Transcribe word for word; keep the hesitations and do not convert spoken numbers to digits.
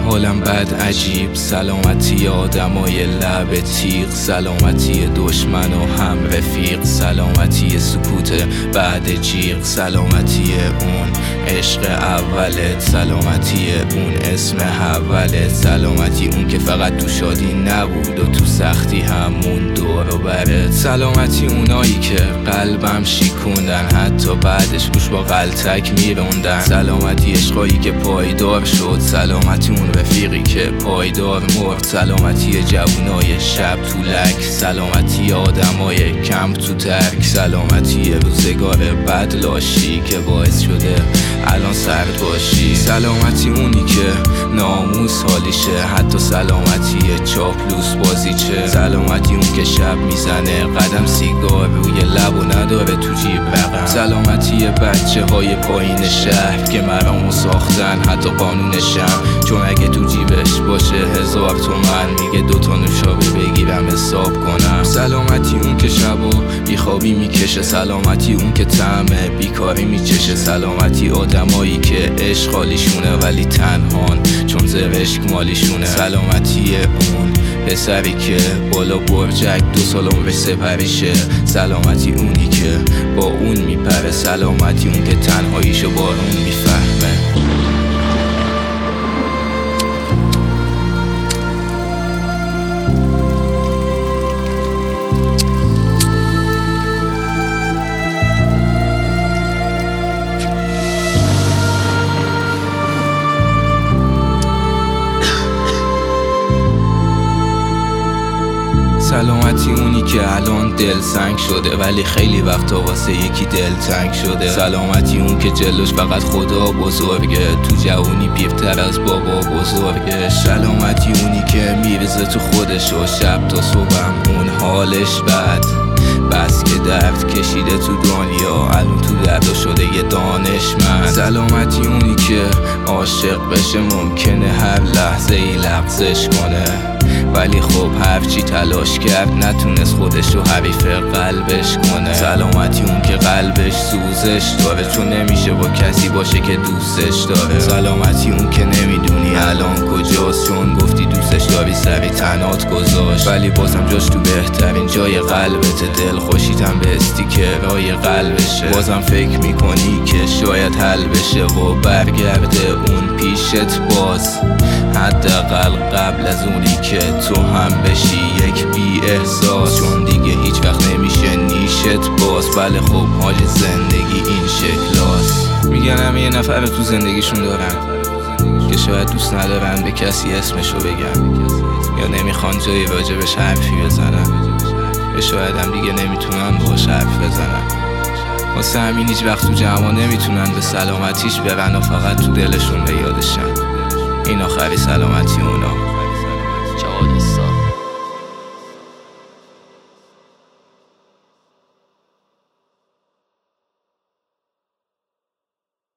حالم بد عجیب، سلامتی آدمای لب تیغ، سلامتی دشمن و هم رفیق، سلامتی سکوت بعد جیغ، سلامتی اون عشق اولت، سلامتی اون اسم اولت، سلامتی اون که فقط تو شادی نبود و تو سختی همون دور و برت، سلامتی اونایی که قلبم شیکوندن حتی بعدش گوش با غلطک میروندن، سلامتی عشقایی که پایدار شد، سلامتی اون رفیقی که پایدار مرد، سلامتی جوونای شب تو لک، سلامتی آدمای کم تو ترک، سلامتی روزگار بد لاشی که باعث شده الان سرد باشی، سلامتی اونی که ناموس حالیشه حتی سلامتی چاپلوس بازیچه، سلامتی اون که شب میزنه قدم سیگار روی لب و نداره تو جیب رقم، سلامتی بچه های پایین شهر که مرامو ساختن حتی قانونشم، چون اگه تو جیبش باشه هزار تومن میگه دوتا نوشابه بگیرم حساب کنم، سلامتی اون که شبا بیخوابی میکشه، سلامتی اون که طعم بیکاری میچشه، سلامتی آدمایی که عشق حالیشونه ولی تنهان چون زرشک مالیشونه، سلامتی اون پسری که بالا برجک دو سال عمرش سپریشه، سلامتی اونی که با اون میپره، سلامتی اون که تنهاییشو بارون میفهمه. سلامتی اونی که الان دل سنگ شده ولی خیلی وقتا واسه یکی دل تنگ شده، سلامتی اون که جلوش فقط خدا بزرگه تو جوونی پیرتر از بابا بزرگه، سلامتی اونی که میرزه تو خودش و شب تا صبحم اون حالش بد، بس که درد کشیده تو دنیا الان تو درد شده یه دانشمند، سلامتی اونی که عاشق بشه ممکنه هر لحظه ای لغزش کنه ولی خب هرچی تلاش کرد نتونست خودشو حریف قلبش کنه، سلامتی اون که قلبش سوزش داره چون نمیشه با کسی باشه که دوستش داره، سلامتی اون که نمیدونی الان کجاست چون گفتی دوستش داری سری تنات گذاشت ولی بازم جاش تو بهترین جای قلبت، دل خوشیتم به استیکرای قلبشه، بازم فکر میکنی که شاید حل بشه و برگرده اون پیشت باز، حداقل قبل از اونی که تو هم بشی یک بی احساس، چون دیگه هیچ وقت نمیشه نیشت باز، بله خب حاج زندگی این شکلاست، میگنم یه نفر تو زندگیشون دارن که شاید دوست ندارن به کسی اسمشو بگن یا نمیخوان جایی راجبش حرفی بزنن یا شاید هم دیگه نمیتونن باهاش حرف بزنن، واسه همین هیچ وقت تو جمع نمیتونن به سلامتیش برن و فقط تو دلشون به یادشن، این آخری سلامتی اونا.